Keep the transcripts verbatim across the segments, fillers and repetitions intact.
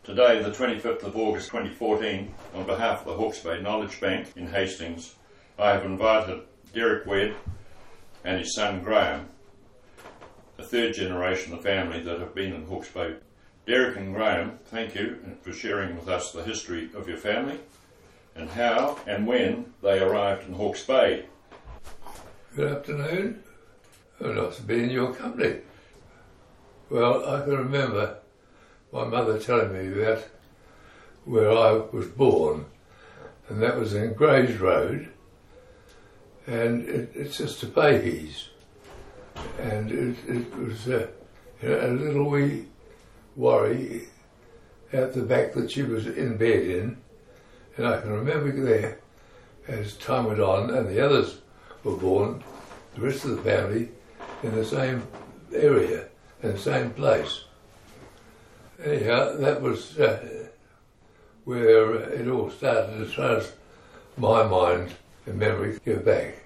Today, the twenty-fifth of August twenty fourteen, on behalf of the Hawke's Bay Knowledge Bank in Hastings, I have invited Derek Wedd and his son Graham, the third generation of the family that have been in Hawke's Bay. Derek and Graham, thank you for sharing with us the history of your family and how and when they arrived in Hawke's Bay. Good afternoon. Oh, nice to be in your company. Well, I can remember my mother telling me about where I was born, and that was in Grays Road, and it, it's just a Pahey's, and it, it was uh, you know, a little wee worry out the back that she was in bed in, and I can remember there, as time went on and the others were born, the rest of the family in the same area, in the same place. Anyhow, that was uh, where it all started as far as my mind and memory go back.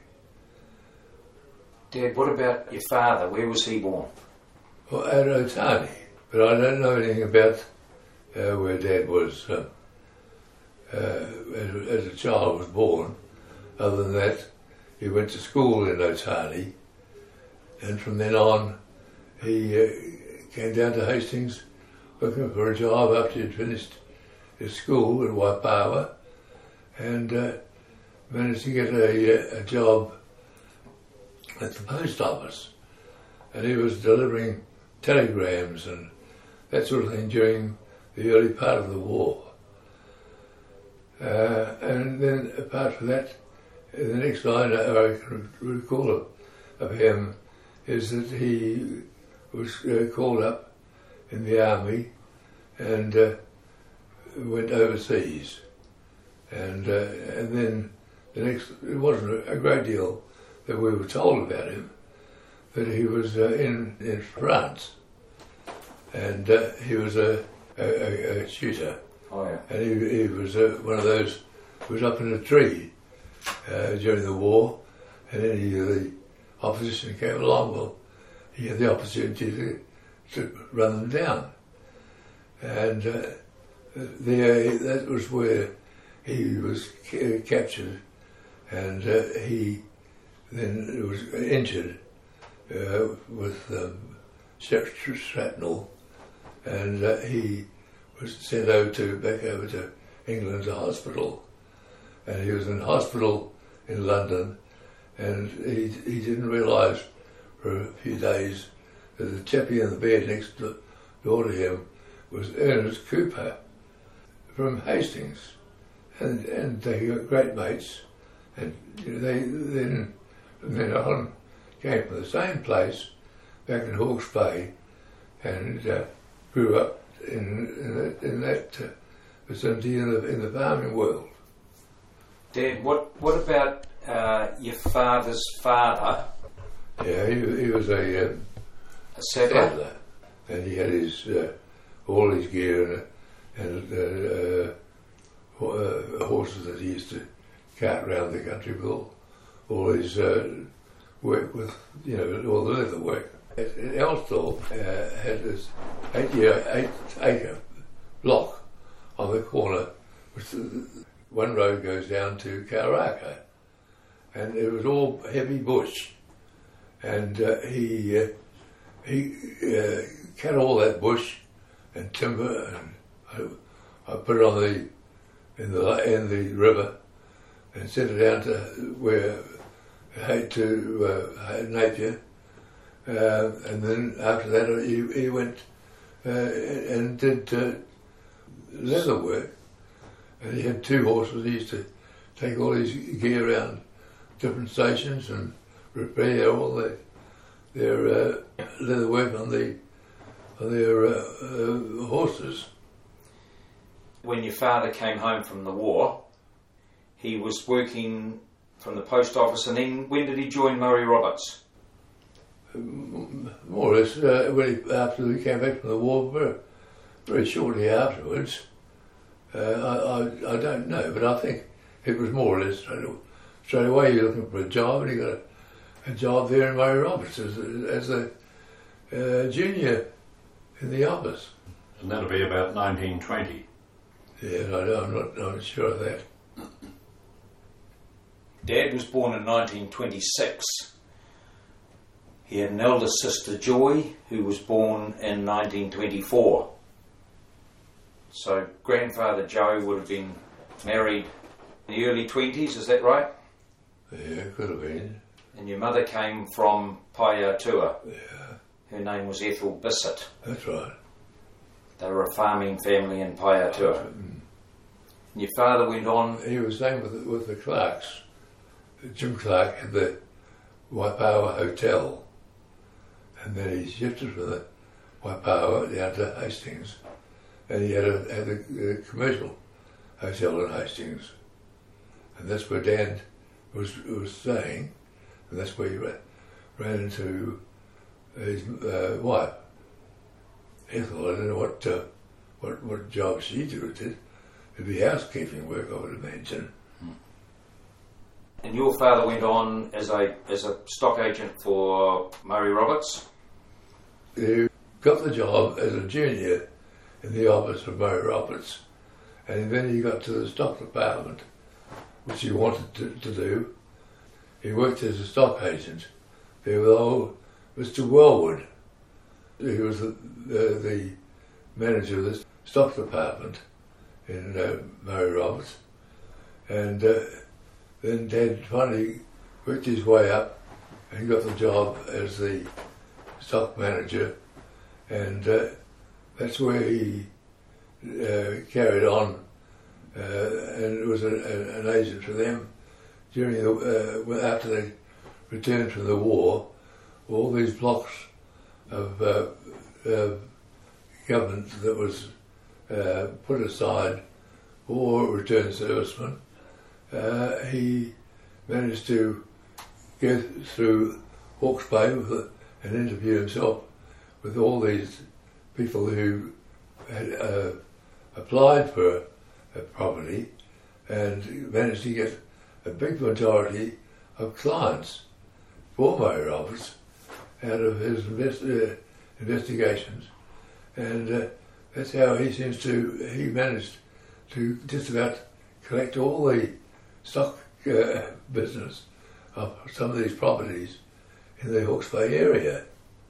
Dad, what about your father? Where was he born? Well, at Otani, but I don't know anything about uh, where Dad was um, uh, as, as a child was born. Other than that, he went to school in Otani, and from then on he uh, came down to Hastings looking for a job after he'd finished his school at Waipawa, and uh, managed to get a, a job at the post office, and he was delivering telegrams and that sort of thing during the early part of the war. Uh, and then apart from that, the next line I can recall of, of him is that he was uh, called up in the army and uh, went overseas, and uh, and then the next, it wasn't a great deal that we were told about him, that he was uh, in in France, and uh, he was a, a, a shooter. Oh yeah. And he, he was uh, one of those who was up in a tree uh, during the war, and any of the opposition came along, well, he had the opportunity to, to run them down. And uh, there, that was where he was ca- captured, and uh, he then was injured uh, with um, shrapnel, and uh, he was sent over to back over to England to hospital, and he was in hospital in London, and he he didn't realise for a few days that the chappie in the bed next to, door to him was Ernest Cooper from Hastings, and and they got great mates, and you know, they then from then on came from the same place back in Hawke's Bay, and uh, grew up in in that, in that uh, vicinity in the in the farming world. Dad, what what about uh, your father's father? Yeah, he he was a, um, A settler? settler, and he had his uh, all his gear and, and uh, uh, uh, horses that he used to cart around the country with all, all his uh, work with, you know, all the leather work. At, at Elsthorpe uh, had this eight, year, eight acre block on the corner, which the, one road goes down to Kauraka, and it was all heavy bush, and uh, he uh, he uh, cut all that bush and timber, and I, I put it on the in the in the river and sent it down to where it had to uh, Napier, uh, and then after that he, he went uh, and did uh, leather work, and he had two horses. He used to take all his gear around different stations and repair all the, their uh, leather work on the on their uh, uh, horses. When your father came home from the war, he was working from the post office, and then when did he join Murray Roberts? More or less, uh, when he, after we came back from the war, very, very shortly afterwards. Uh, I, I I don't know, but I think it was more or less straight away. Straight away you're looking for a job, and he got a, a job there in Murray Roberts as a, as a uh, junior in the office. And that'll be about nineteen twenty. Yeah, I, I'm not, not sure of that. Dad was born in nineteen twenty-six. He had an elder sister, Joy, who was born in nineteen twenty-four. So grandfather Joe would have been married in the early twenties, is that right? Yeah, could have been. And your mother came from Paiatua. Yeah, Her name was Ethel Bissett. that's right. They were a farming family in Paiatua. Mm. And your father went on. He was staying with, with the Clarks. Jim Clark had the Waipawa Hotel, and then he shifted from the Waipawa down to Hastings, and he had a, had a, a commercial hotel in Hastings, and that's where Dan was was staying, and that's where he ran, ran into his uh, wife. Ethel, I don't know what uh, what what job she did. It'd be housekeeping work, I would imagine. And your father went on as a as a stock agent for Murray Roberts? He got the job as a junior in the office of Murray Roberts, and then he got to the stock department, which he wanted to, to do. He worked as a stock agent there with old Mister Wellwood. He was the, the, the manager of the stock department in uh, Murray Roberts, and uh, then Dad finally worked his way up and got the job as the stock manager, and uh, that's where he uh, carried on uh, and was a, a, an agent for them during the uh, after they returned from the war. All these blocks of uh, uh, government that was uh, put aside for returned servicemen, uh, he managed to go through Hawke's Bay with a, and interview himself with all these people who had uh, applied for a property, and managed to get a big majority of clients for Murray Roberts out of his invest, uh, investigations, and uh, that's how he seems to, he managed to just about collect all the stock uh, business of some of these properties in the Hawke's Bay area.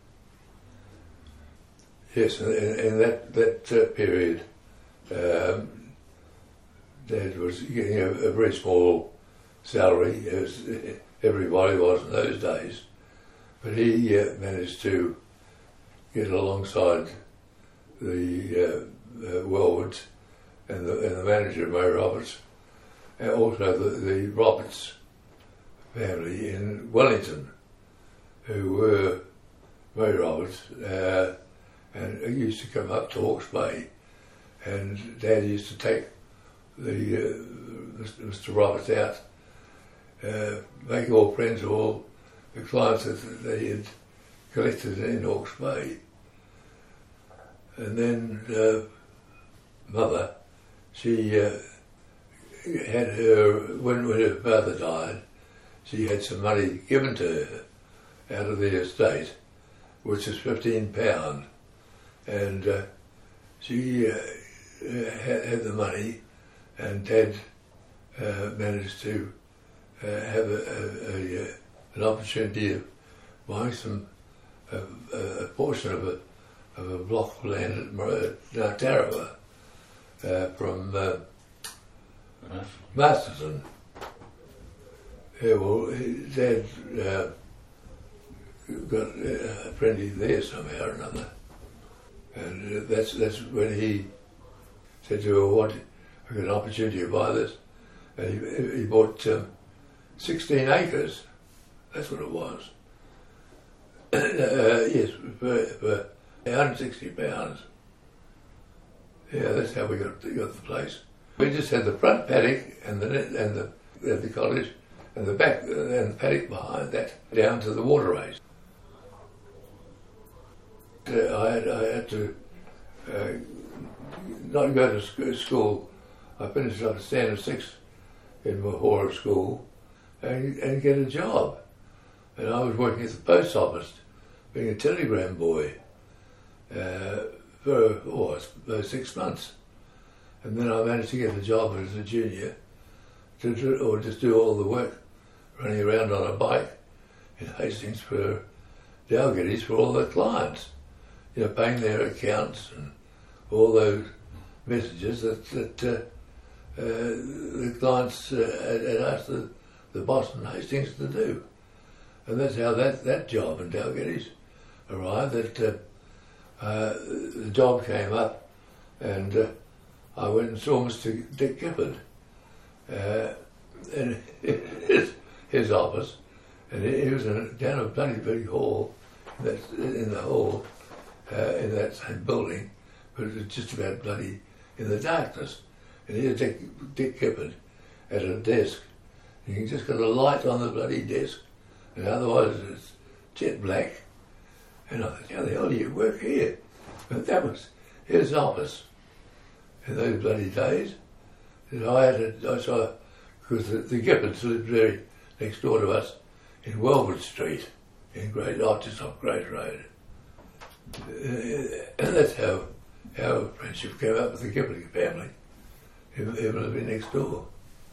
Yes, in, in that, that uh, period, um, Dad was getting a, a very small salary, as everybody was in those days, but he uh, managed to get alongside the uh, uh, Wellwoods and the, and the manager, Murray Roberts, and also the, the Roberts family in Wellington, who were Murray Roberts, uh, and he used to come up to Hawke's Bay, and Dad used to take the uh, Mister Roberts out, uh, make all friends of all the clients that they had collected in Hawke's Bay. And then uh, Mother, she uh, had her, when, when her father died, she had some money given to her out of the estate, which is fifteen pounds, and uh, she uh, had, had the money, and Dad uh, managed to uh, have a, a, a, an opportunity of buying some a, a portion of a of a block of land at Mar- Tarawa uh, from uh, Masterton. Yeah, well, his Dad uh, got a friendly there somehow or another, and uh, that's that's when he said to her, "What? I got an opportunity to buy this," and he he bought um, sixteen acres. That's what it was. uh, yes, for, for one hundred sixty pounds. Yeah, that's how we got got the place. We just had the front paddock and the and the and the cottage, and the back and the paddock behind that down to the waterways. Uh, I had I had to uh, not go to school. I finished up standard six in Mahora School and, and get a job. And I was working at the post office, being a telegram boy, uh, for oh, about six months. And then I managed to get a job as a junior, to do, or just do all the work, running around on a bike in Hastings for Dalgiddies for all the clients, you know, paying their accounts and all those messages that, that uh, uh, the clients uh, had, had asked the, the boss in Hastings to do. And that's how that, that job in Dalgiddies arrived. That uh, uh, the job came up, and uh, I went and saw Mister Dick Gifford uh, in his, his office, and he was in, down a bloody big hall, that's in the hall, uh, in that same building, but it was just about bloody in the darkness. And here's Dick, Dick Gifford at a desk. And he just got a light on the bloody desk, and otherwise it's jet black. And I thought, how the hell do you work here? But that was his office in those bloody days. And I had to, I saw, because the, the Giffords lived very next door to us in Wellwood Street, in Great, oh, just off Great Road. Uh, and that's how our friendship came up with the Gifford family, even living next door.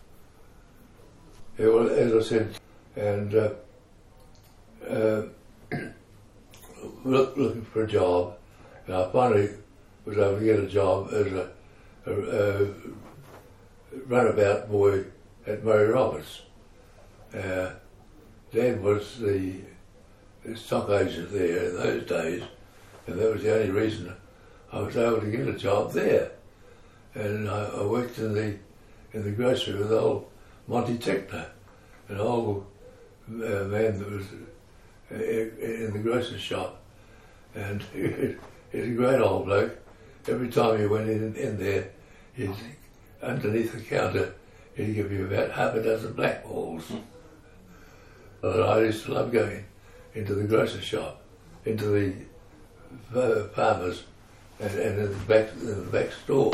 Yeah, well, as I said, and uh, uh, look, looking for a job, and I finally was able to get a job as a, a, a runabout boy at Murray Roberts. Uh, Dad was the, the stock agent there in those days, and that was the only reason I was able to get a job there. And I, I worked in the in the grocery with old Monty Tickner, an old uh, man that was uh, in the grocery shop, and he, he's a great old bloke. Every time you went in, in there, he'd, underneath the counter, he'd give you about half a dozen black balls. Mm. But I used to love going into the grocery shop, into the uh, farmers, and, and in the back in the back store.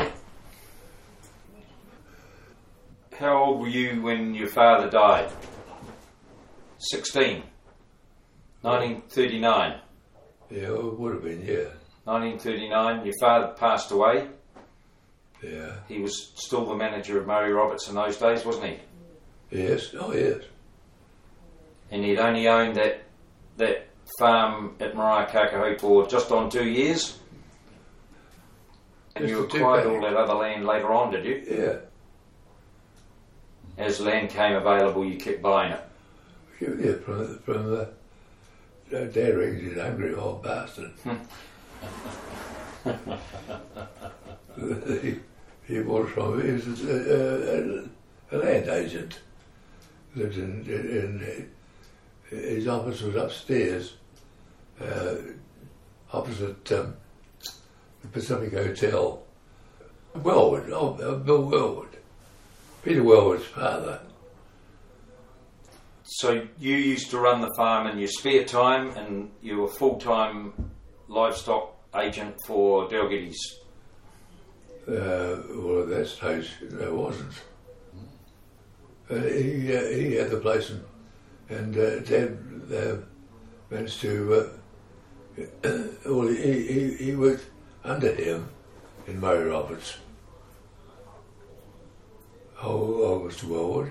How old were you when your father died? Sixteen. Nineteen thirty-nine. Yeah, it would have been, yeah. Nineteen thirty-nine. Your father passed away. Yeah. He was still the manager of Murray Roberts in those days, wasn't he? Yes. Oh, yes. And he'd only owned that that farm at Mariah Kakahu for just on two years. And Just you the two acquired back. all that other land later on, did you? Yeah. As land came available, you kept buying it. Yeah, from the, from the uh, Dad reckons he's an hungry old bastard. he, he bought it from him. He was a, a, a land agent. Lived in, in, in his office was upstairs, uh, opposite um, the Pacific Hotel. Wellwood, oh, uh, Bill Wellwood, Peter Wellwood's father. So you used to run the farm in your spare time, and you were full-time livestock agent for Dalgiddies. Uh, well, at that stage, there wasn't. Uh, he uh, he had the place, and, and uh, Dad uh, managed to. Uh, well, he, he he worked under him in Murray Roberts. Oh, oh, Mister Wellwood.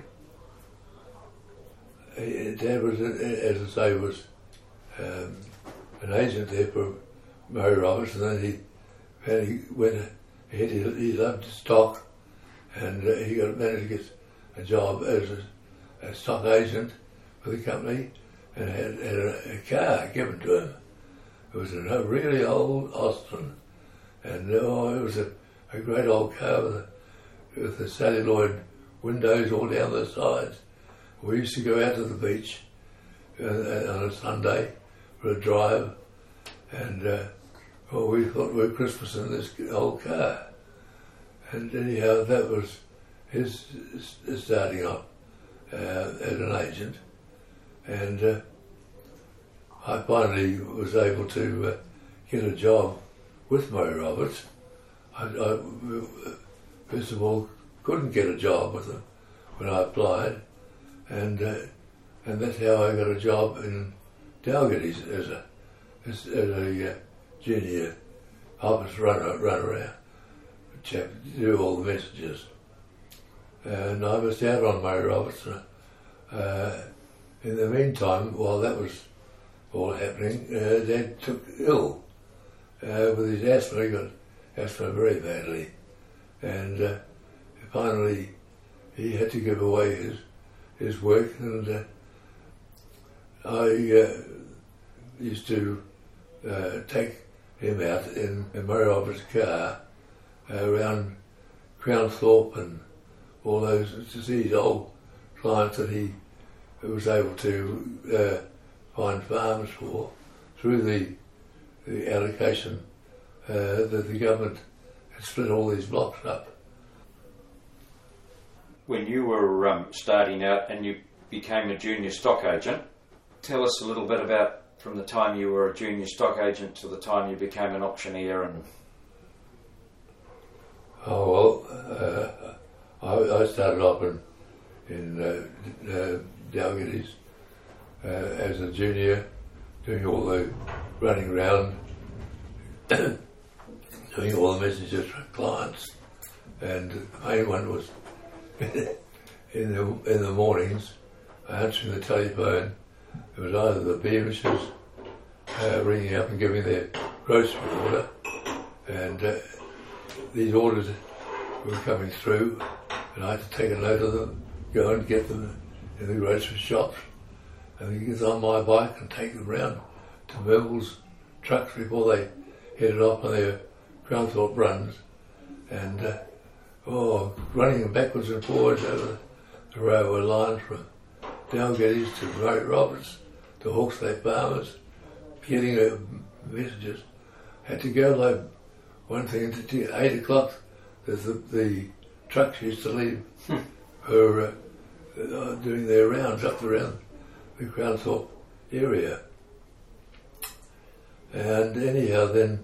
Uh, Dad was, uh, as I say, was um, an agent there for Murray Roberts, and then he and he went ahead. He, he loved stock, and uh, he got managed to get a job as a, a stock agent for the company, and had, had a, a car given to him. It was a really old Austin, and oh, it was a, a great old car with, a, with the celluloid windows all down the sides. We used to go out to the beach uh, on a Sunday for a drive, and uh, well, we thought we were Christmas in this old car. And anyhow, that was his, his starting off uh, as an agent, and uh, I finally was able to uh, get a job with Murray Roberts. I, I, first of all, couldn't get a job with them when I applied, and uh, and that's how I got a job in Dalgiddies as a as, as a uh, junior office runner, run around, chap, do all the messages. And I was out on Murray Robertson. Uh, in the meantime, while that was all happening, uh, Dad took ill uh, with his asthma. He got asthma very badly, and uh, finally he had to give away his his work. And uh, I uh, used to uh, take him out in, in Murray Roberts' car uh, around Crownthorpe and all those, to see his old clients that he was able to uh, find farms for through the, the allocation uh, that the government had split all these blocks up. When you were um, starting out and you became a junior stock agent, tell us a little bit about from the time you were a junior stock agent to the time you became an auctioneer. And oh well, uh, I, I started off in, in uh, uh, Dalgiddy's uh, as a junior, doing all the running around, doing all the messages for clients, and the main one was in the in the mornings, answering the telephone. It was either the Beamishes uh, ringing up and giving their grocery order, and uh, these orders were coming through, and I had to take a note of them, go and get them in the grocery shops, and then get on my bike and take them round to Melville's trucks before they headed off on their Crownthorpe runs, and uh, oh, running them backwards and forwards over the railway lines from Dalgiddy's to Murray Roberts to Hawkesley Farmers, getting uh, messages. Had to go like one thing to eight o'clock. The, the, the trucks used to leave for uh, uh, doing their rounds up around the Crownthorpe area. And anyhow, then,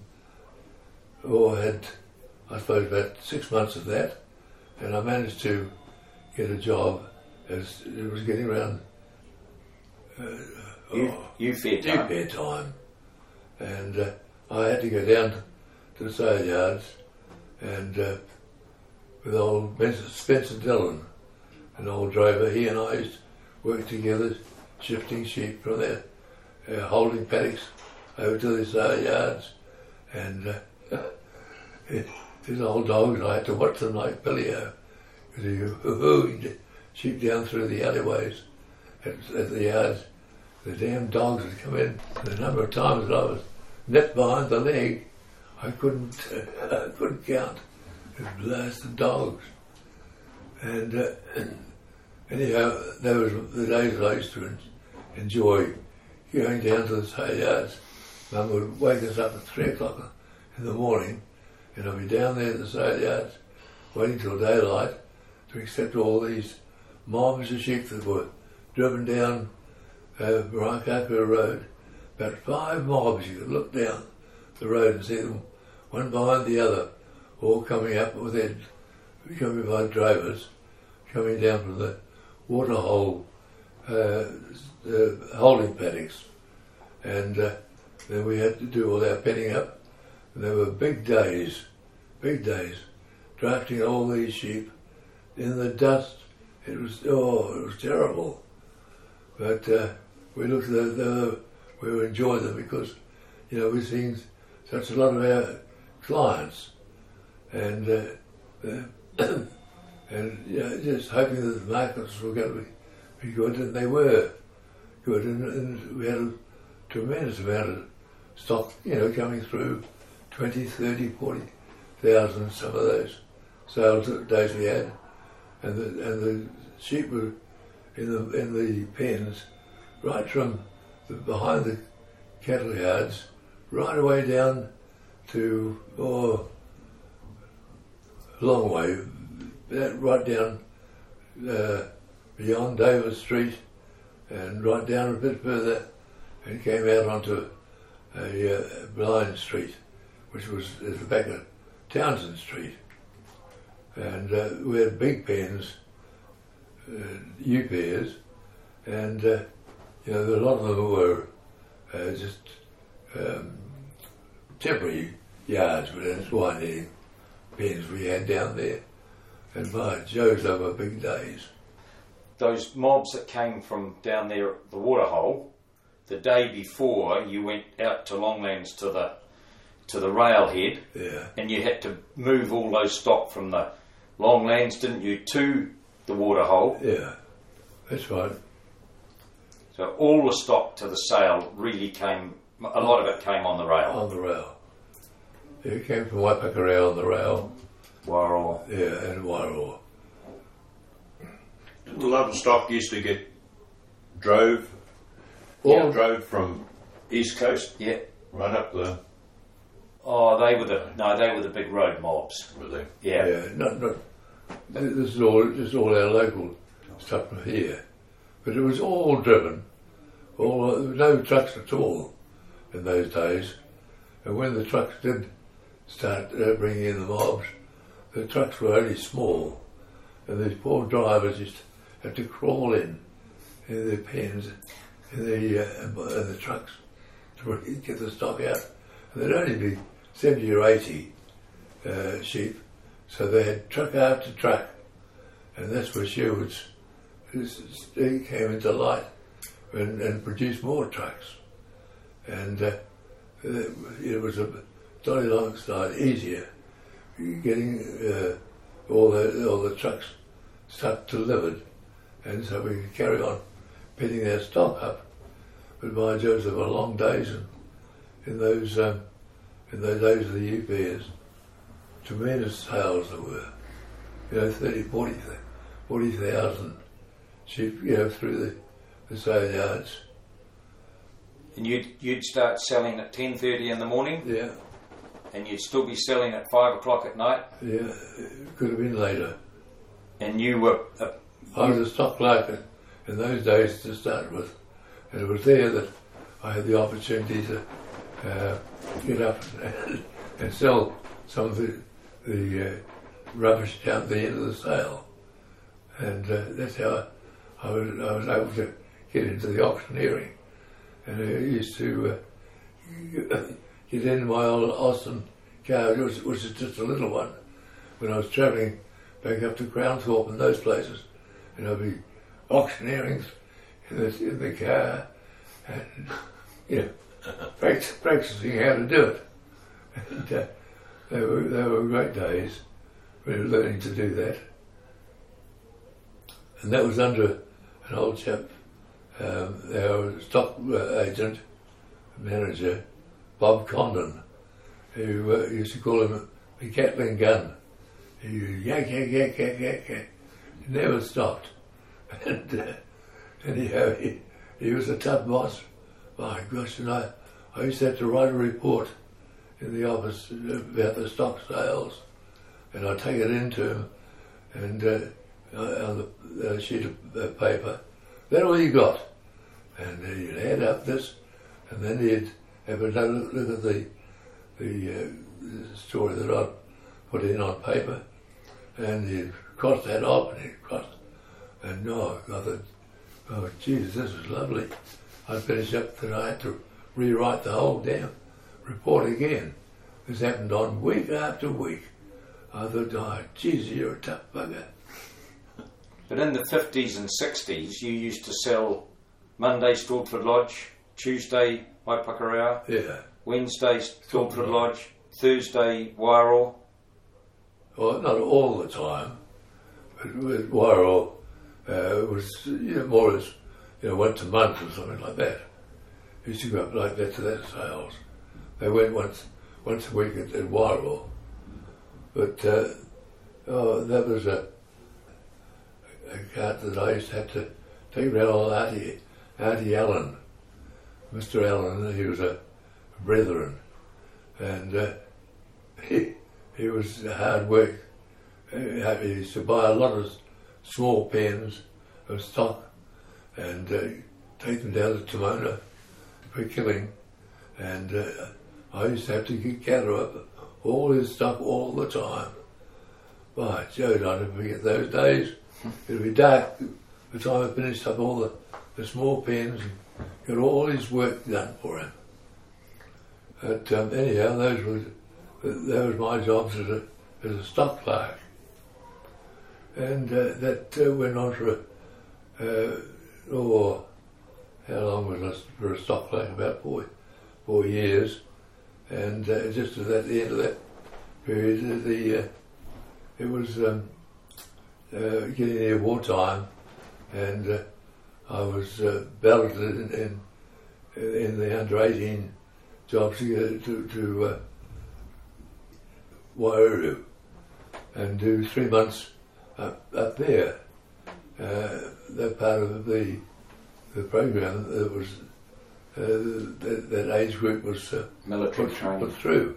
oh, I had, I suppose, about six months of that, and I managed to get a job as it was getting around uh, you, oh, you fair time. fair time, and uh, I had to go down to the sale yards and uh, with old Spencer Dillon, an old drover. He and I used to work together, shifting sheep from their uh, holding paddocks over to the sale yards, and uh, his old dogs, I had to watch them like Billy-O, because he hoo-hooed sheep down through the alleyways at, at the yards. The damn dogs would come in. The number of times that I was nipped behind the leg, I couldn't, uh, I couldn't count. It was blasted dogs. And, uh, and anyhow, those were the days I used to enjoy going down to the sale yards. Mum would wake us up at three o'clock in the morning, and I'd be down there at the sale yards, waiting till daylight to accept all these mobs of sheep that were driven down uh, Marakaka Road. About five mobs, you could look down the road and see them, one behind the other, all coming up with their, coming by drivers, coming down from the waterhole uh, uh, holding paddocks. And uh, then we had to do all our penning up, and there were big days, big days, drafting all these sheep in the dust. It was, oh, it was terrible. But uh, we looked at the, the, we enjoyed them because, you know, we've seen such a lot of our clients, and uh, uh, and you know, just hoping that the markets were going to be, be good, and they were good, and, and we had a tremendous amount of stock, you know, coming through, twenty, thirty, forty thousand, some of those sales days we had, and the and the sheep were in the in the pens, right from the, behind the cattle yards, right away down to oh, a long way, right down uh, beyond Davis Street, and right down a bit further, and came out onto a uh, blind street, which was at the back of Townsend Street. And uh, we had big pens, uh, ewe pairs, and uh, you know, a lot of them were uh, just um, temporary yards, but it's wine eating pens we had down there. And my Joe's, they were big days. Those mobs that came from down there at the waterhole, the day before you went out to Longlands to the to the railhead, Yeah. and you had to move all those stock from the Longlands, didn't you, to the waterhole? Yeah, that's right. So all the stock to the sale really came, a lot of it came on the rail. On the rail. Yeah, it came from Waipakarau on the rail. Wairoa. Yeah, and Wairoa. Didn't a lot of stock used to get drove, All yeah, drove from East Coast Yeah. right up the, Oh, they were the no, they were the big road mobs. were they? Yeah. Yeah, not, not, this is all, this is all our local stuff from here. But it was all driven, all, there were no trucks at all in those days. And when the trucks did start uh, bringing in the mobs, the trucks were only small. And these poor drivers just had to crawl in, in their pens, in the, uh, in the trucks to get the stock out. And there'd only be seventy or eighty uh, sheep, so they had truck after truck, and that's where Sherwood's came into light and, and produced more trucks. And uh, it was a jolly long start, easier getting uh, all the all the trucks stuff delivered, and so we could carry on picking our stock up. But by Jove, there were long days in, in those um, in those days of the U P S. Tremendous sales there were. You know, thirty, forty, forty thousand sheep, you know, through the, the sale yards. And you'd you'd start selling at ten thirty in the morning, Yeah, and you'd still be selling at five o'clock at night. yeah, it could have been later. And you were uh, I was a stock clerk in those days to start with, and it was there that I had the opportunity to uh, get up and, and sell some of the, the uh, rubbish down at the end of the sale, and uh, that's how I, I, was, I was able to get into the auctioneering. And I used to uh, get in my old Austin car, which, which is just a little one, when I was travelling back up to Groundthorpe and those places, and I'd be auctioneering in the, in the car, and you know, practice, practicing how to do it. And uh, they were they were great days when we were learning to do that. And that was under an old chap, um, our stock uh, agent, manager, Bob Condon, who uh, used to call him the Gatling gun. He would yak, yak, yak, yak, yak, yak. He never stopped. And uh, anyhow, he, he was a tough boss. My gosh, and I, I used to have to write a report in the office about the stock sales, and I'd take it into him, and uh, on the uh, sheet of uh, paper, that's all you got. And he'd add up this, and then he'd have another look at the, the, uh, the story that I'd put in on paper, and he'd cross that off, and he'd cross, and no, I thought, oh, Jesus, this is lovely. I'd finish up that I had to rewrite the whole damn report again. This happened on week after week. I thought, oh, Jesus, you're a tough bugger. But in the fifties and sixties, you used to sell Monday Stortford Lodge, Tuesday Waipakarau, Yeah. Wednesday Stortford Lodge, Thursday Wairoa. Well, not all the time, but with Wairoa, uh, it was you know, more as, you know, once a month or something like that. Used to go up like that to that sales. They went once once a week at, at Wairoa. But, uh, oh, that was a, a cart that I used to have to take around old Artie, Artie Allen. Mister Allen, he was a brethren, and uh, he, he was hard work. He used to buy a lot of small pens of stock and uh, take them down to Timona for killing, and uh, I used to have to gather up all his stuff all the time. By Jove, I never forget those days. It'd be dark by the time I finished up all the, the small pens and got all his work done for him. But um, anyhow, those were that was my job as a, as a stock clerk. And uh, that uh, went on for, uh, oh, how long was I for a stock clerk? About four, four years. And uh, just at the end of that period, uh, the uh, it was um, uh, getting near wartime, and uh, I was uh, balloted in, in, in the under eighteen jobs to get to, to uh, Wairau and do three months up, up there. Uh, that part of the the program that was uh, that, that age group was uh, military put, training. put through.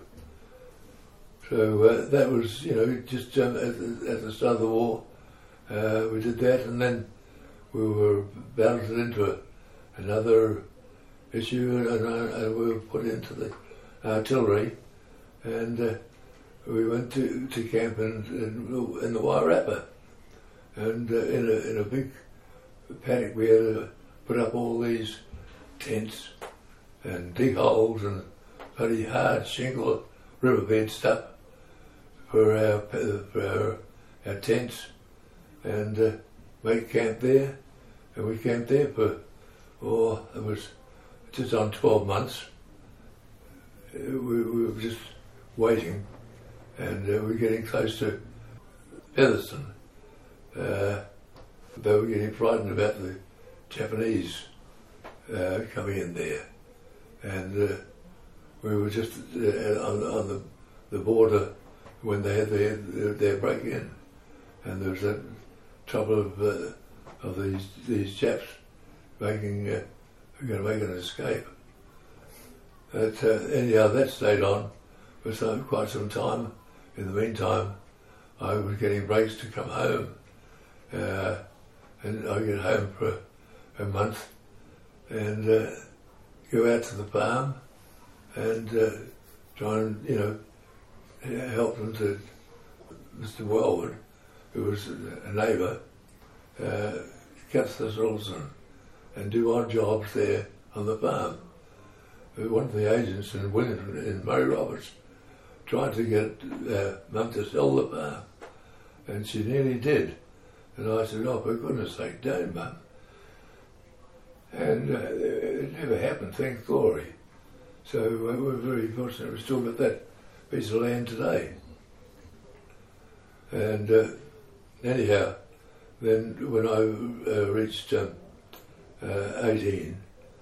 So uh, that was, you know, just um, at, the, at the start of the war, uh, we did that, and then we were bounced into a, another issue, and, uh, and we were put into the artillery, and uh, we went to, to camp in, in, in the Wairarapa, and uh, in, a, in a big paddock we had to put up all these tents and dig holes and bloody hard shingle riverbed stuff for our, for our, our tents, and uh, make camp there. And we camped there for, oh, it was just on twelve months. Uh, we, we were just waiting, and uh, we were getting close to Featherston. Uh, they were getting frightened about the Japanese uh, coming in there, and uh, we were just uh, on, on the, the border when they had their, their break-in, and there was that trouble of uh, of these these chaps making uh, going to make an escape. But uh, anyhow, that stayed on for some, quite some time. In the meantime, I was getting breaks to come home, uh, and I get home for a, a month and uh, go out to the farm and uh, try and, you know, help them to Mister Wellwood, who was a neighbour, uh, cut thistles and, and do odd jobs there on the farm. But one of the agents in Wellington, in Murray Roberts, tried to get uh, Mum to sell the farm, and she nearly did. And I said, oh, for goodness sake, don't, Mum. And uh, it never happened, thank glory. So uh, we're very fortunate we've still got that piece of land today. And uh, anyhow, then when I uh, reached um, uh, eighteen,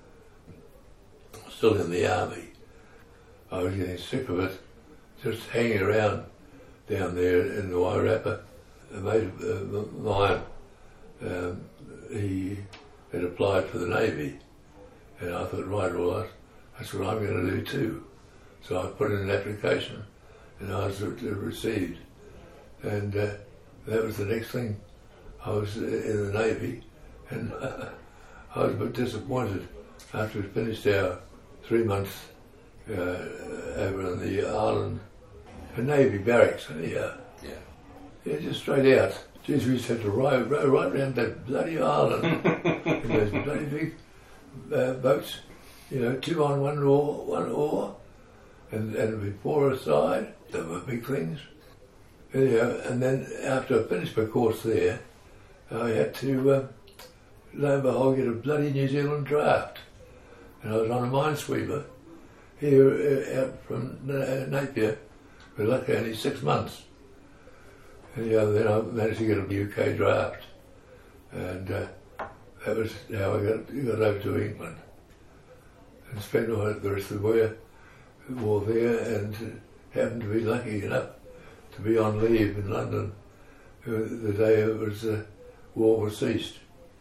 still in the army, I was getting sick of it, just hanging around down there in the Wairarapa. A mate of uh, mine, um, he had applied for the Navy, and I thought, right, all right, that's what I'm going to do too. So I put in an application, and I was received. And uh, that was the next thing. I was in the Navy, and uh, I was a bit disappointed after we finished our three months uh, over on the island, a Navy barracks, anyhow. Yeah. Yeah, just straight out. Geez, we used to have to row, row right around that bloody island in those bloody big uh, boats, you know, two on one oar, one oar, and, and we four aside. They were big things. Anyhow, and then after I finished my course there, I had to, um, lo and behold, get a bloody New Zealand draft. And I was on a minesweeper here uh, out from uh, Napier for luckily only six months. Anyhow, then I managed to get a U K draft, and uh, that was how I got, got over to England and spent all the rest of the war, war there, and uh, happened to be lucky enough to be on leave in London uh, the day it was uh, war was ceased.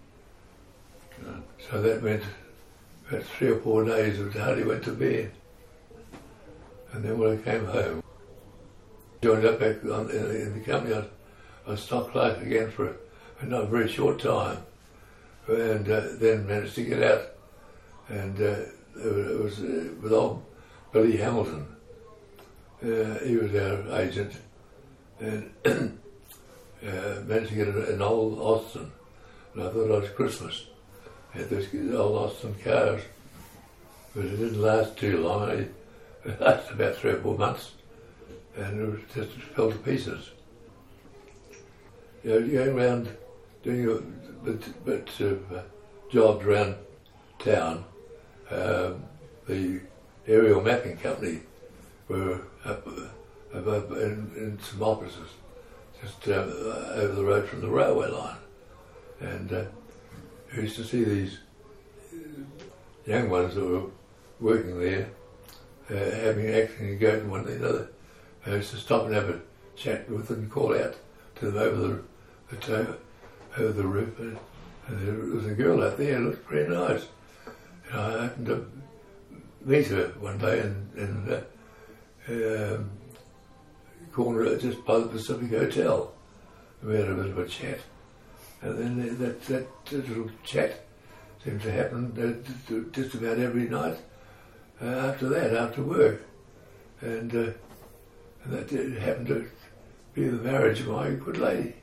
So that meant about three or four days I hardly went to bed, and then when I came home, joined up back on, in, in the company. I, I was stock clerk again for a, a not very short time, and uh, then managed to get out. And uh, it was uh, with old Billy Hamilton. Uh, he was our agent, and uh, managed to get an, an old Austin. And I thought it was Christmas. I had those old Austin cars, but it didn't last too long. It lasted about three or four months. and it was just fell to pieces. You know, going around doing a bit, bit of uh, jobs around town, um, the aerial mapping company were up, up, up in, in some offices just uh, over the road from the railway line, and uh, I used to see these young ones that were working there, uh, having acting and going from one to the other. I used to stop and have a chat with them and call out to them over the, the to- over the roof, and, and there was a girl out there who looked very nice. And I happened to meet her one day in, in uh, um, corner just by the Pacific Hotel. We had a bit of a chat, and then that that, that little chat seemed to happen uh, just about every night uh, after that, after work, and, uh, and that it happened to be the marriage of my good lady.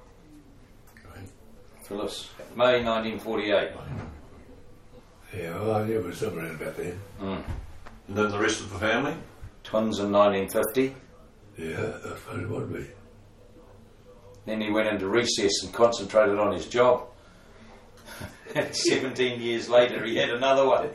Phyllis, May nineteen forty-eight. Yeah, well, I knew it was somewhere about then. Mm. And then the rest of the family? Twins in nineteen fifty. Yeah, I suppose it would be. Then he went into recess and concentrated on his job. And seventeen years later, he had another one.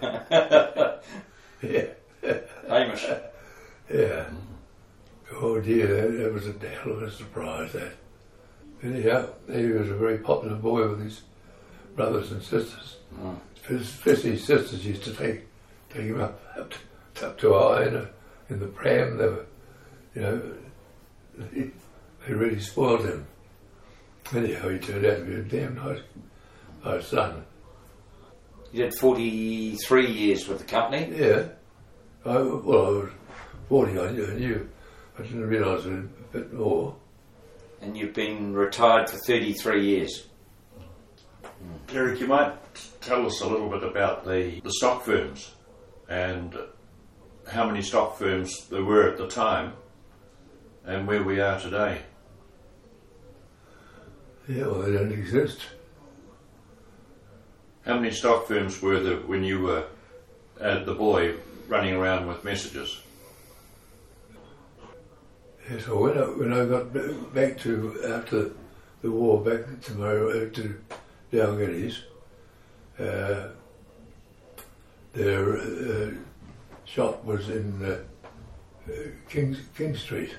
Yeah. Hamish. Yeah. Oh dear, that, that was a hell of a surprise, that. Anyhow, he was a very popular boy with his brothers and sisters. Mm. Especially his sisters used to take take him up up to, up to I in, a, in the pram. They were, you know, they, they really spoiled him. Anyhow, he turned out to be a damn nice, nice son. You did forty-three years with the company. Yeah. I, well, I was forty, I knew. I, knew. I didn't realise it a bit more. And you've been retired for thirty-three years. Derek, you might tell us a little bit about the, the stock firms and how many stock firms there were at the time and where we are today. Yeah, well, they don't exist. How many stock firms were there when you were uh, the boy running around with messages? Yeah, so when I, when I got ba- back to, after the war, back to my, uh, to Dalgiddy's, uh, their uh, shop was in uh, uh, King, King Street.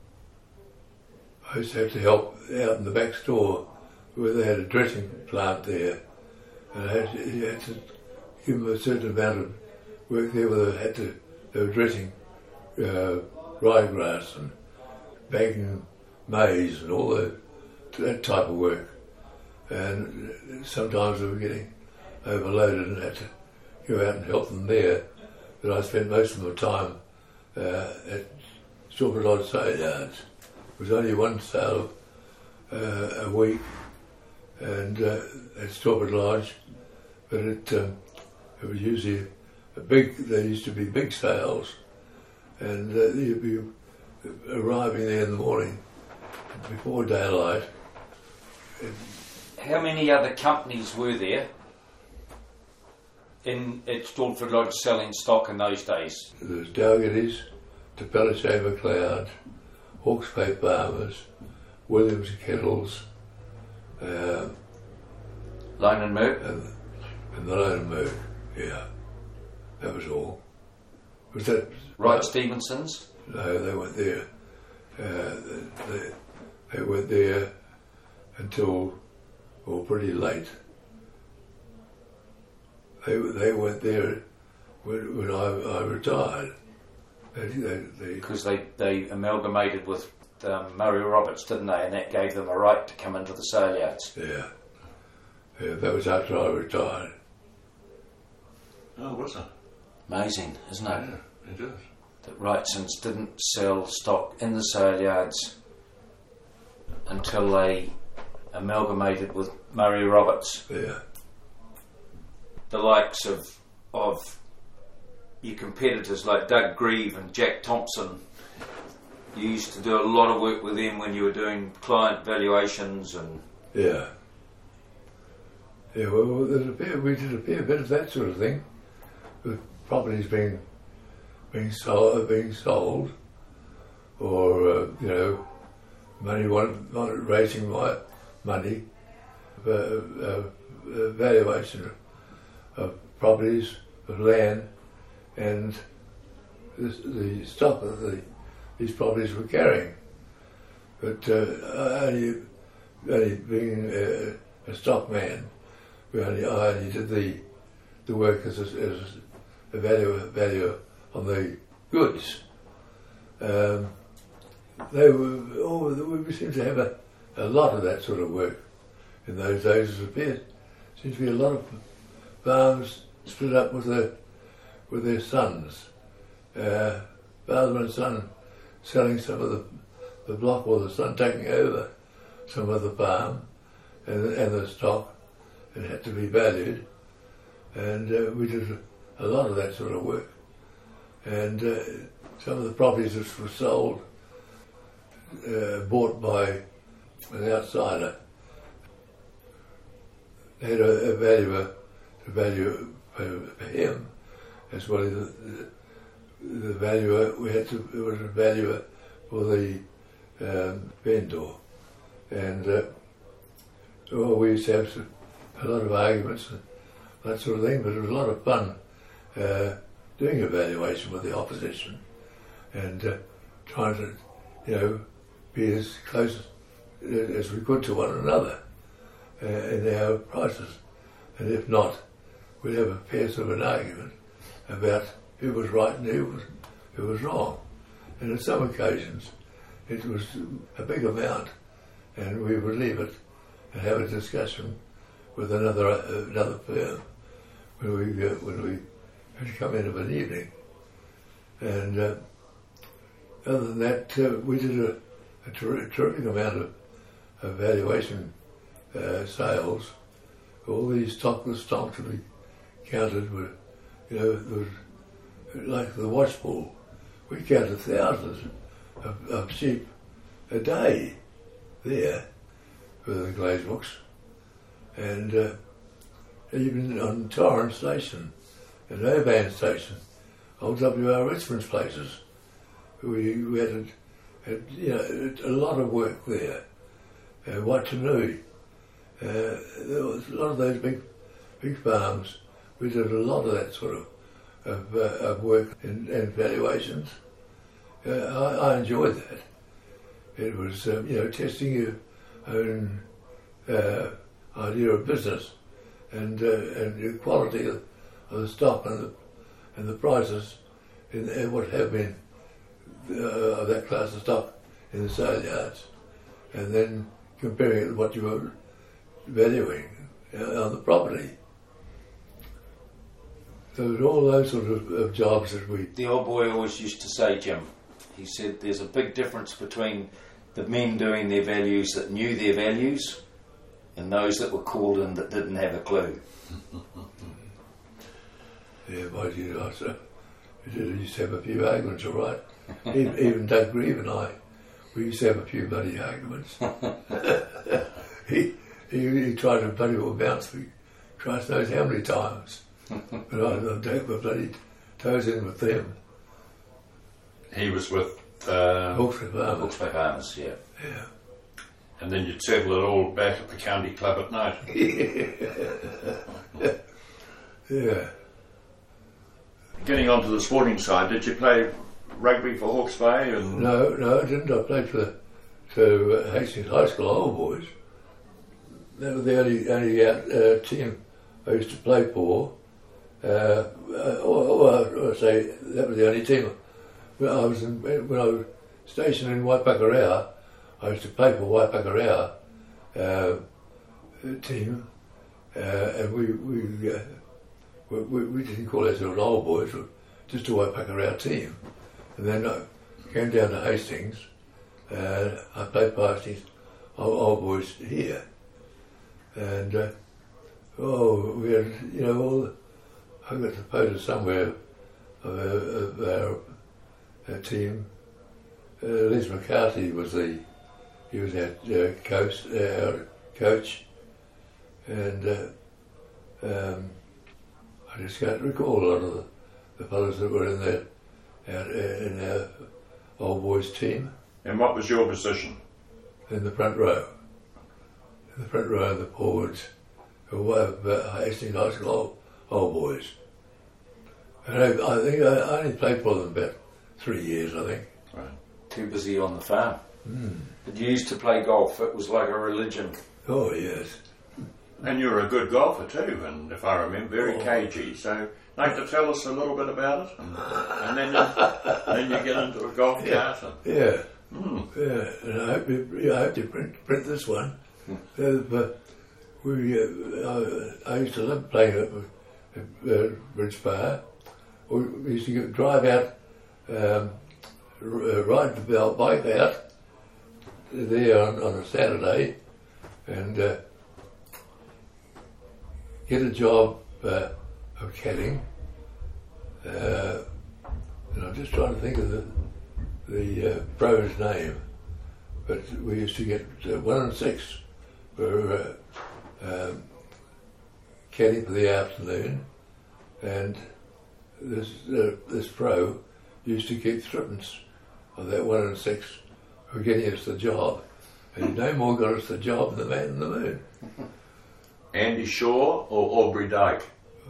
I used to have to help out in the back store where they had a dressing plant there, and I had to, you had to give them a certain amount of work there where they had to, they were dressing uh, ryegrass and bagging maize and all that, that type of work. And sometimes we were getting overloaded and had to go out and help them there. But I spent most of my time uh, at Strawberry Lodge sale yards. It was only one sale uh, a week, and uh, at Strawberry Lodge, but it, um, it was usually a big. There used to be big sales, and uh, you'd be arriving there in the morning before daylight. How many other companies were there in at Stortford Lodge selling stock in those days? There was Dalgiddy's, Tapelache McLeod, Hawke's Bay Farmers, Williams Kettles, uh, Lone and Merck? and, and the Lone and Merck. Yeah, that was all. Was that Wright Stevenson's? No, they weren't there. Uh, they, they weren't there until, well, pretty late. They they weren't there when, when I, I retired. They, they, they, Because they, they amalgamated with um, Murray Roberts, didn't they? And that gave them a right to come into the sale yards. yeah. yeah, that was after I retired. Oh, was it? Amazing, isn't it? Yeah, it is. That Wrightsons didn't sell stock in the sale yards until they amalgamated with Murray Roberts. Yeah, The likes of of your competitors like Doug Grieve and Jack Thompson, you used to do a lot of work with them when you were doing client valuations and... yeah. Yeah, well, there's a fair, we did a fair bit of that sort of thing, with properties being being sold, being sold. or uh, you know, money want, want raising my money, uh, uh, valuation of properties, of land, and the, the stock that the, these properties were carrying. But uh, only, only being a, a stockman, we only, I only did the the work as a, as a valuer, valuer on the goods. Um, they were, oh, we seemed to have a, a lot of that sort of work in those days. It appeared seemed to be a lot of farms split up with their with their sons, uh, father and son selling some of the, the block, or the son taking over some of the farm and, and the stock. It had to be valued, and uh, we did a lot of that sort of work. And uh, some of the properties that were sold, uh, bought by an outsider, had a, a valuer to value for, for him, as well as the, the, the valuer. We had to, there was a valuer for the um, vendor, and uh, well, we used to have some, a lot of arguments and that sort of thing, but it was a lot of fun uh, doing evaluation with the opposition and uh, trying to, you know, be as close as we could to one another uh, in our prices. And if not, we'd have a fair sort of an argument about who was right and who was, who was wrong. And on some occasions, it was a big amount, and we would leave it and have a discussion with another uh, another firm when we uh, when we had to come in of an evening. And uh, other than that, uh, we did a, a ter- terrific amount of, of valuation uh, sales. All these stock, the stocks that we counted were, you know, there was, like the wash pool. We counted thousands of, of sheep a day there with the glaze books. And uh, even on Torrens Station and Oban Station, old W R Richmond's places, we, we had, a, had you know, a lot of work there. Uh, Watanui, uh, there was a lot of those big, big farms. We did a lot of that sort of of, uh, of work and, and valuations. Uh, I, I enjoyed that. It was um, you know, testing your own uh, idea of business and uh, and the quality of, of the stock and the and the prices in, in what have been uh, of that class of stock in the sale yards, and then comparing it to what you were valuing uh, on the property. So it was all those sort of, of jobs that we... The old boy always used to say, Jim, he said there's a big difference between the men doing their values that knew their values and those that were called in that didn't have a clue. Yeah, my dear, I said, we did, used to have a few arguments, all right. even, even Doug Grieve and I, we used to have a few bloody arguments. he, he he tried to bloody well bounce me, Christ knows how many times. But I, I dug my bloody toes in with them. He was with um, Hawke's Bay Farmers. Hawke's Bay Farmers, yeah. Yeah. And then you'd settle it all back at the county club at night. Yeah. Yeah. Getting on to the sporting side, did you play rugby for Hawke's Bay? And No, no, I didn't. I played for for uh, Hastings High School Old Boys. That was the only only uh, uh, team I used to play for. Uh, or, or, or say that was the only team. When I was in, when I was stationed in Waipakarau, I used to play for Waipakarau uh, team, uh, and we we, uh, we we we didn't call ourselves Old Boys, just a Waipakarau team. And then I came down to Hastings. Uh, I played for Hastings Old, Old Boys here, and uh, oh, we had you know all. The, I got the photo somewhere of our, of our, our team. Uh, Liz McCarthy was the he was our uh, coach, our coach, and uh, um, I just can't recall a lot of the, the fellows that were in there, out, uh, in our old boys team And what was your position? in the front row. In the front row of the forwards, who were uh, Hastings High School old, old boys. And I, I think I, I only played for them about three years, I think. Right. Too busy on the farm. Mm. But you used to play golf. It was like a religion. Oh, yes. And you were a good golfer too, and if I remember, very Oh. cagey. So, like to tell us a little bit about it, and, and then you, then you get into a golf Yeah. cart. Yeah. And, mm, Yeah, and I hope you, yeah, I hope you print, print this one. Uh, but we, uh, I, I used to love playing at, at uh, Bridge Bar. We we used to go, drive out, um, r- uh, ride the bell bike out there on, on a Saturday, and uh, get a job uh, of caddying. Uh, and I'm just trying to think of the the uh, pro's name, but we used to get uh, one and six for uh, um, caddy for the afternoon, and this uh, this pro used to keep threepence of that one and six for getting us the job, and he no more got us the job than the man in the moon. Andy Shaw or Aubrey Dyke?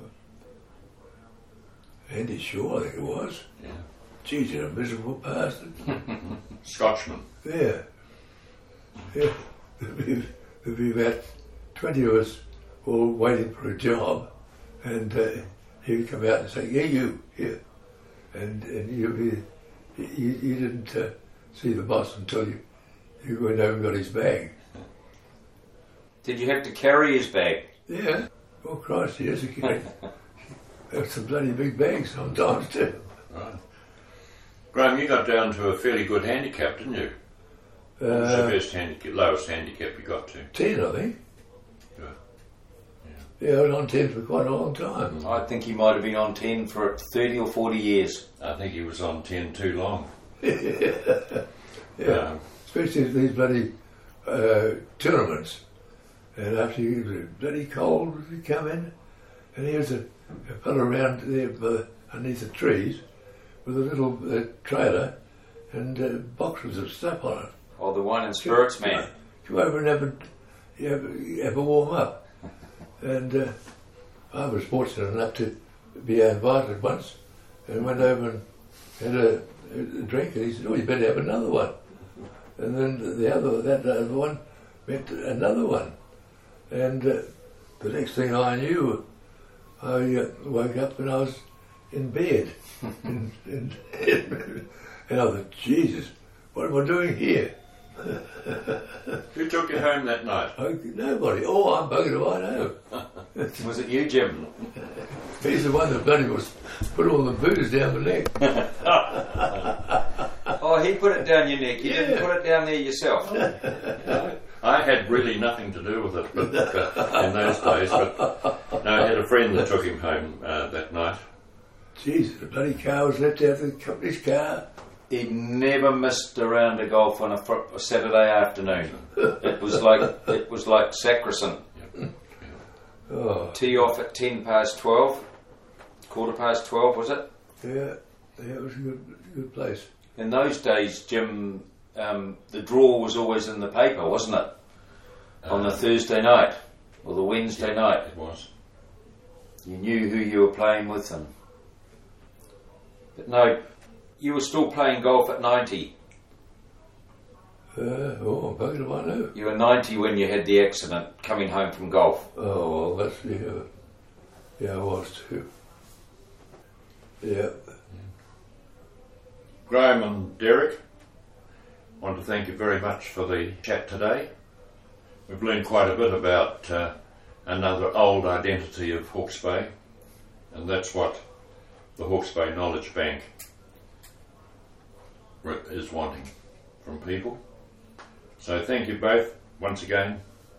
Andy Shaw, I think it was. Yeah. Geez, you're a miserable bastard. Scotsman. Yeah. Yeah. There'd be, there'd be about twenty of us all waiting for a job, and uh, he would come out and say, "Yeah, you, here," and and you'd be, you, you didn't uh, see the boss until you you went over and got his bag. Did you have to carry his bag? Yeah. Oh Christ, yes, you can. That's some bloody big bags sometimes too. Right. Graham, you got down to a fairly good handicap, didn't you? What was your Uh, best handicap, lowest handicap you got to? ten, I think. Good. Yeah, I was on ten for quite a long time. I think he might have been on ten for thirty or forty years. I think he was on ten too long. Yeah. Um, Especially at these bloody uh, tournaments. And after you, it was bloody cold, you come in, and here's a, a fellow around there by, underneath the trees with a little uh, trailer and uh, boxes of stuff on it. Or the wine and spirits man. Come over and have a, you have, you have a warm up. And uh, I was fortunate enough to be invited once and went over and had a, a drink, and he said, "Oh, you better have another one." And then the other, that other one meant another one. And uh, the next thing I knew, I uh, woke up and I was in bed. and, and, and I thought, Jesus, what am I doing here? who took you home that night? I, nobody. Oh, I'm buggered if I know. Was it you, Jim? He's the one that bloody was put all the booze down the neck. Oh, he put it down your neck. You didn't Yeah. put it down there yourself. I had really nothing to do with it but, but in those days, but no, I had a friend that took him home uh, that night. Jesus, the bloody car was left out of the company's car. He never missed a round of golf on a, fr- a Saturday afternoon. It was like it was like sacrosanct. Oh, Tee off at ten past twelve, quarter past twelve, was it? yeah, yeah, it was a good, good place. In those days, Jim, um, the draw was always in the paper, wasn't it? On the Uh, Thursday night or the Wednesday night, It was. you knew who you were playing with, and but no, you were still playing golf at ninety. Uh, oh, bugger if I know. You were ninety when you had the accident coming home from golf. Oh, well, that's, yeah, yeah, I was too. Yeah. Graham and Derek, I want to thank you very much for the chat today. We've learned quite a bit about uh, another old identity of Hawke's Bay, and that's what the Hawke's Bay Knowledge Bank re- is wanting from people. So thank you both once again.